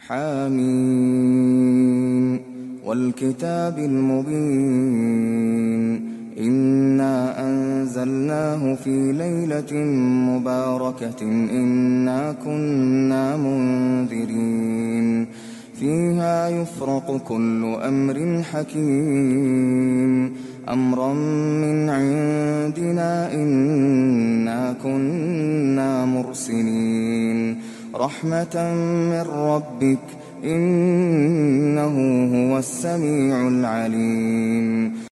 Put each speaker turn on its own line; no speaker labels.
حميم والكتاب المبين إنا أنزلناه في ليلة مباركة إنا كنا منذرين فيها يفرق كل أمر حكيم أمرا من عندنا إنا كنا مرسلين رحمة من ربك إنه هو السميع العليم